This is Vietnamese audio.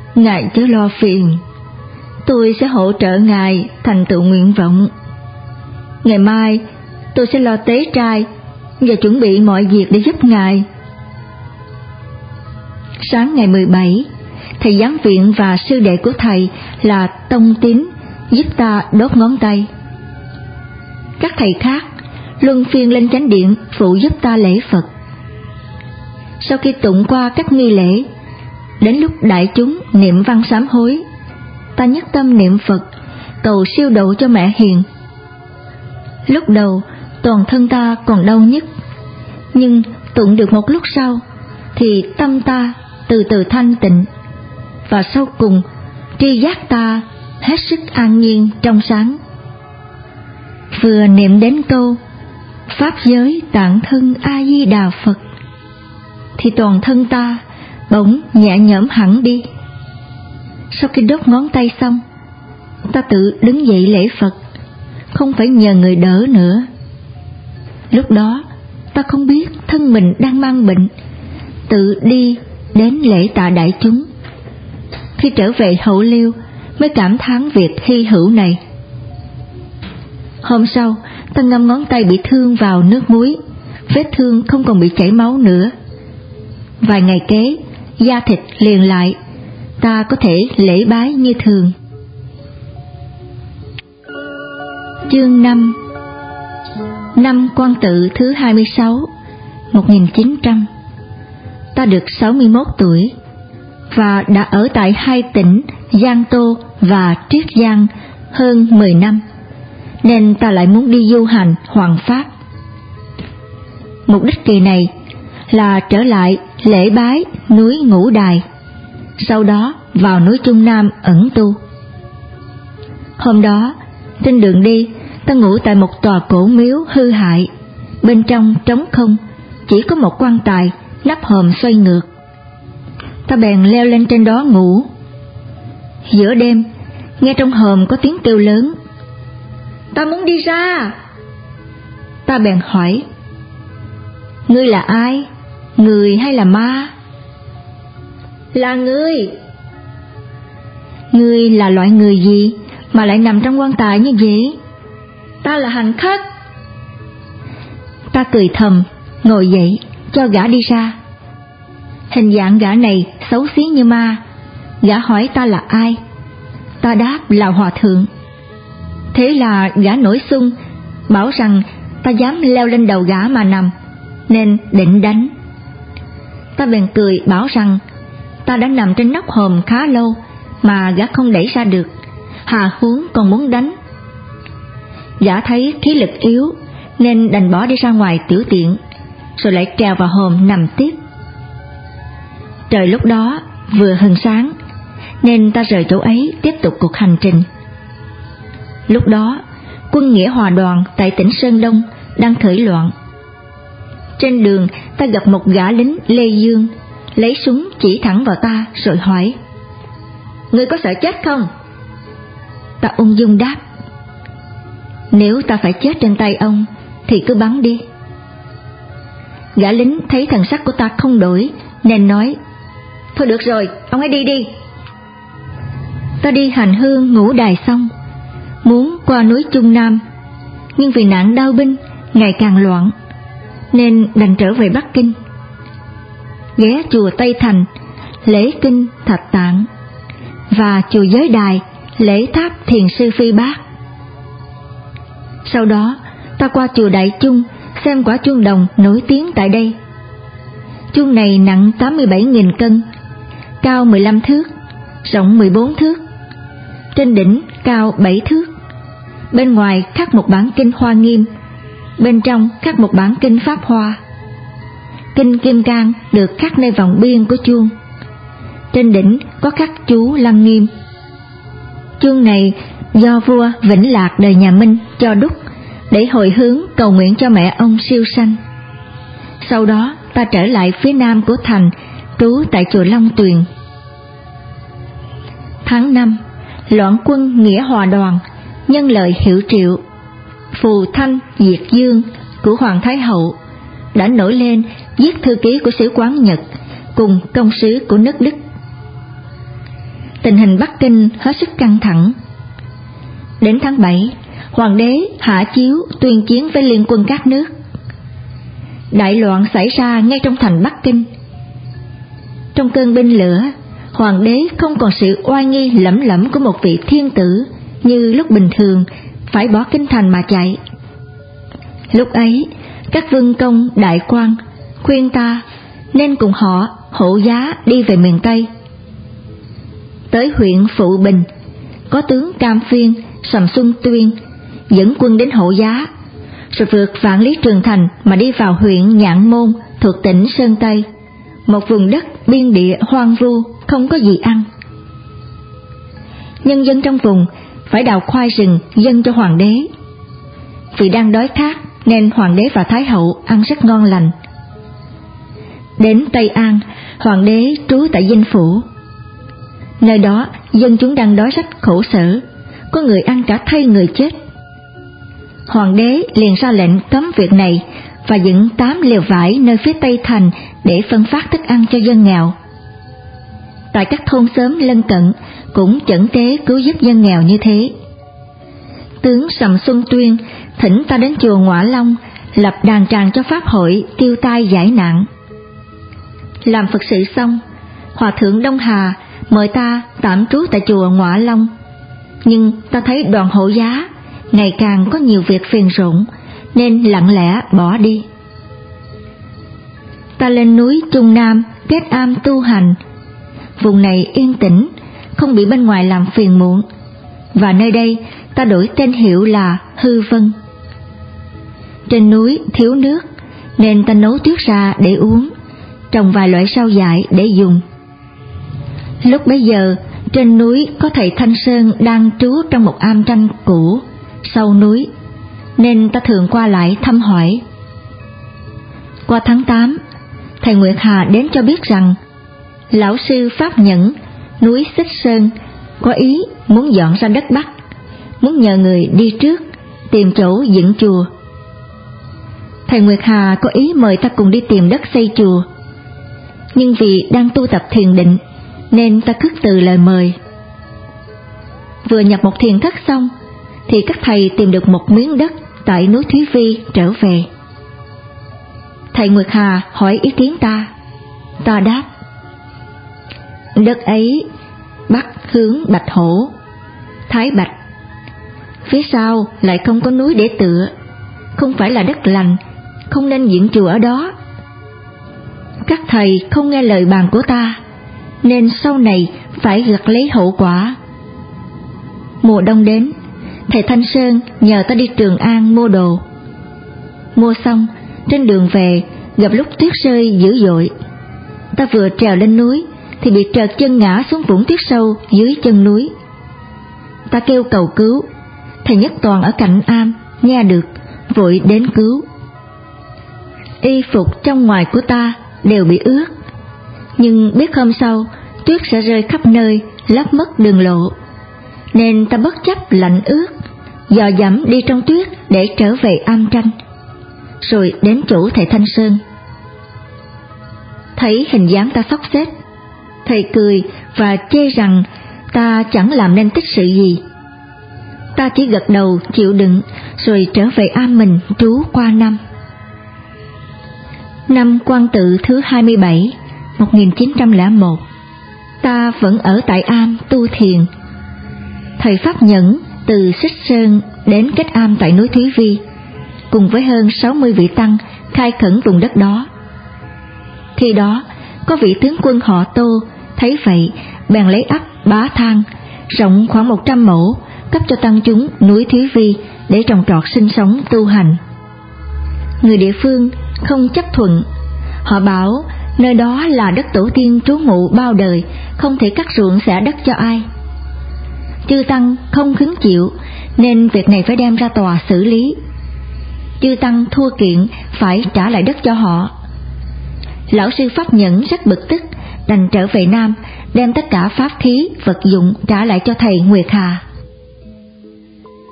ngài chớ lo phiền, tôi sẽ hỗ trợ ngài thành tựu nguyện vọng. Ngày mai tôi sẽ lo tế trai và chuẩn bị mọi việc để giúp ngài. Sáng ngày 17, thầy giám viện và sư đệ của thầy là Tông Tín giúp ta đốt ngón tay. Các thầy khác luân phiên lên chánh điện phụ giúp ta lễ Phật. Sau khi tụng qua các nghi lễ, đến lúc đại chúng niệm văn sám hối, ta nhất tâm niệm Phật cầu siêu độ cho mẹ hiền. Lúc đầu toàn thân ta còn đau nhức, nhưng tụng được một lúc sau thì tâm ta từ từ thanh tịnh, và sau cùng tri giác ta hết sức an nhiên trong sáng. Vừa niệm đến câu Pháp giới tạng thân A Di Đà Phật thì toàn thân ta bỗng nhẹ nhõm hẳn đi. Sau khi đốt ngón tay xong, ta tự đứng dậy lễ Phật, không phải nhờ người đỡ nữa. Lúc đó ta không biết thân mình đang mang bệnh, tự đi đến lễ tạ đại chúng. Khi trở về Hậu Liêu mới cảm thán việc hy hữu này. Hôm sau, ta ngâm ngón tay bị thương vào nước muối, vết thương không còn bị chảy máu nữa. Vài ngày kế, da thịt liền lại, ta có thể lễ bái như thường. Chương 5. Năm Quan Tự thứ 26, 1900. Ta được 61 tuổi và đã ở tại hai tỉnh Giang Tô và Triết Giang hơn 10 năm, nên ta lại muốn đi du hành hoằng pháp. Mục đích kỳ này là trở lại lễ bái núi Ngũ Đài, sau đó vào núi Trung Nam ẩn tu. Hôm đó, trên đường đi, ta ngủ tại một tòa cổ miếu hư hại, bên trong trống không, chỉ có một quan tài nắp hòm xoay ngược. Ta bèn leo lên trên đó ngủ. Giữa đêm, nghe trong hòm có tiếng kêu lớn: "Ta muốn đi ra!" Ta bèn hỏi: "Ngươi là ai? Người hay là ma?" "Là người." "Ngươi là loại người gì mà lại nằm trong quan tài như vậy?" "Ta là hành khách." Ta cười thầm, ngồi dậy cho gã đi ra. Hình dạng gã này xấu xí như ma. Gã hỏi ta là ai. Ta đáp là hòa thượng. Thế là gã nổi xung, bảo rằng ta dám leo lên đầu gã mà nằm, nên định đánh. Ta bèn cười bảo rằng ta đã nằm trên nóc hòm khá lâu mà gã không đẩy ra được, hà huống còn muốn đánh. Gã thấy khí lực yếu nên đành bỏ đi ra ngoài tiểu tiện, rồi lại trèo vào hòm nằm tiếp. Trời lúc đó vừa hừng sáng, nên ta rời chỗ ấy tiếp tục cuộc hành trình. Lúc đó, quân Nghĩa Hòa đoàn tại tỉnh Sơn Đông đang khởi loạn. Trên đường, ta gặp một gã lính Lê Dương, lấy súng chỉ thẳng vào ta rồi hỏi: "Ngươi có sợ chết không?" Ta ung dung đáp: "Nếu ta phải chết trên tay ông thì cứ bắn đi." Gã lính thấy thần sắc của ta không đổi nên nói: "Thôi được rồi, ông hãy đi đi." Ta đi hành hương Ngũ Đài xong, muốn qua núi Trung Nam, nhưng vì nạn đao binh ngày càng loạn nên đành trở về Bắc Kinh. Ghé chùa Tây Thành lễ kinh Thạch Tạng và chùa Giới Đài lễ tháp Thiền sư Phi Bát. Sau đó ta qua chùa Đại Chung xem quả chuông đồng nổi tiếng tại đây. Chuông này nặng 87.000 cân, cao 15 thước, rộng 14 thước, trên đỉnh cao 7 thước. Bên ngoài khắc một bản kinh Hoa Nghiêm, bên trong khắc một bản kinh Pháp Hoa. Kinh Kim Cang được khắc nơi vòng biên của chuông. Trên đỉnh có khắc chú Lăng Nghiêm. Chuông này do vua Vĩnh Lạc đời nhà Minh cho đúc để hồi hướng cầu nguyện cho mẹ ông siêu sanh. Sau đó ta trở lại phía nam của thành, trú tại chùa Long Tuyền. Tháng 5, loạn quân Nghĩa Hòa đoàn nhân lời hiệu triệu phù thanh diệt dương của Hoàng Thái Hậu đã nổi lên giết thư ký của sử quán Nhật cùng công sứ của nước Đức. tình hình Bắc Kinh hết sức căng thẳng. Đến tháng 7, hoàng đế hạ chiếu tuyên chiến với liên quân các nước. Đại loạn xảy ra ngay trong thành Bắc Kinh. Trong cơn binh lửa, hoàng đế không còn sự oai nghi lẫm lẫm của một vị thiên tử như lúc bình thường phải bỏ kinh thành mà chạy. Lúc ấy, các vương công đại quan khuyên ta nên cùng họ hộ giá đi về miền Tây. Tới huyện Phụ Bình, có tướng Cam Phiên, Sầm Xuân Tuyên dẫn quân đến hộ giá, rồi vượt vạn lý trường thành mà đi vào huyện Nhạn Môn thuộc tỉnh Sơn Tây, một vùng đất biên địa hoang vu không có gì ăn. Nhân dân trong vùng phải đào khoai rừng dâng cho hoàng đế. Vì đang đói khát nên hoàng đế và thái hậu ăn rất ngon lành. Đến Tây An, hoàng đế trú tại Dinh Phủ. Nơi đó dân chúng đang đói rách khổ sở, có người ăn cả thây người chết. Hoàng đế liền ra lệnh cấm việc này và dựng 8 lều vải nơi phía Tây thành để phân phát thức ăn cho dân nghèo. Tại các thôn xóm lân cận cũng chẩn tế cứu giúp dân nghèo như thế. Tướng Sầm Xuân Tuyên thỉnh ta đến chùa Ngọa Long lập đàn tràng cho pháp hội tiêu tai giải nạn. Làm Phật sự xong, Hòa thượng Đông Hà mời ta tạm trú tại chùa Ngọa Long, nhưng ta thấy đoàn hộ giá ngày càng có nhiều việc phiền rộn nên lặng lẽ bỏ đi. Ta lên núi Trung Nam kết am tu hành. Vùng này yên tĩnh, không bị bên ngoài làm phiền muộn, và nơi đây ta đổi tên hiệu là Hư Vân. Trên núi thiếu nước nên ta nấu tuyết ra để uống, trồng vài loại rau dại để dùng. Lúc bấy giờ trên núi có thầy Thanh Sơn đang trú trong một am tranh cũ sau núi, nên ta thường qua lại thăm hỏi. Qua tháng 8, thầy Nguyệt Hà đến cho biết rằng lão sư Pháp Nhẫn núi Xích Sơn có ý muốn dọn ra đất Bắc, muốn nhờ người đi trước tìm chỗ dựng chùa. Thầy Nguyệt Hà có ý mời ta cùng đi tìm đất xây chùa, nhưng vì đang tu tập thiền định nên ta khước từ lời mời. Vừa nhập một thiền thất xong thì các thầy tìm được một miếng đất tại núi Thúy Vi trở về. Thầy Nguyệt Hà hỏi ý kiến ta. Ta đáp: đất ấy bắc hướng Bạch Hổ, Thái Bạch, phía sau lại không có núi để tựa, không phải là đất lành, không nên dựng chùa ở đó. Các thầy không nghe lời bàn của ta, nên sau này phải gặt lấy hậu quả. Mùa đông đến, thầy Thanh Sơn nhờ ta đi Trường An mua đồ. Mua xong, trên đường về gặp lúc tuyết rơi dữ dội. Ta vừa trèo lên núi thì bị trợt chân ngã xuống vũng tuyết sâu dưới chân núi. Ta kêu cầu cứu, thầy Nhất Toàn ở cạnh am nghe được, vội đến cứu. Y phục trong ngoài của ta đều bị ướt, nhưng biết hôm sau tuyết sẽ rơi khắp nơi, lấp mất đường lộ, nên ta bất chấp lạnh ướt, dò dẫm đi trong tuyết để trở về am tranh, rồi đến chỗ thầy Thanh Sơn. Thấy hình dáng ta xốc xếch, thầy cười và chê rằng ta chẳng làm nên tích sự gì. Ta chỉ gật đầu chịu đựng, rồi trở về am mình trú qua năm. Năm Quan Tự thứ 27, 1901, ta vẫn ở tại am tu thiền. Thầy Pháp Nhẫn từ Xích Sơn đến kết am tại núi Thúy Vi, cùng với hơn 60 vị tăng khai khẩn vùng đất đó. Khi đó, có vị tướng quân họ Tô thấy vậy, bèn lấy ấp Bá Thang, rộng khoảng 100 mẫu, cấp cho tăng chúng núi Thúy Vi để trồng trọt sinh sống tu hành. Người địa phương không chấp thuận, họ bảo nơi đó là đất tổ tiên trú ngụ bao đời, không thể cắt ruộng xẻ đất cho ai. Chư tăng không hứng chịu, nên việc này phải đem ra tòa xử lý. Chư tăng thua kiện phải trả lại đất cho họ. Lão sư Pháp Nhẫn rất bực tức, đành trở về Nam, đem tất cả pháp khí vật dụng trả lại cho thầy Nguyệt Hà.